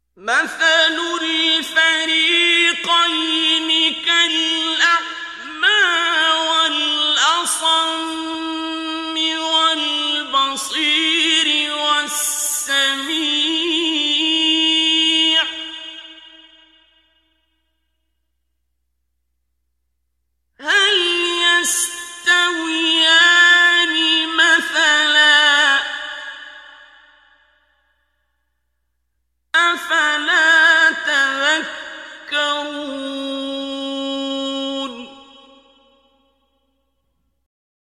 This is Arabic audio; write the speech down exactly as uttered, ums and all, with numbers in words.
مَثَلُ الْفَرِيقَيْنِ كَالْأَعْمَىٰ وَالْأَصَمِّ وَالْبَصِيرِ وَالسَّمِيعِ ۚ هَلْ يَسْتَوِيَانِ مَثَلًا ۚ أَفَلَا تَذَكَّرُونَ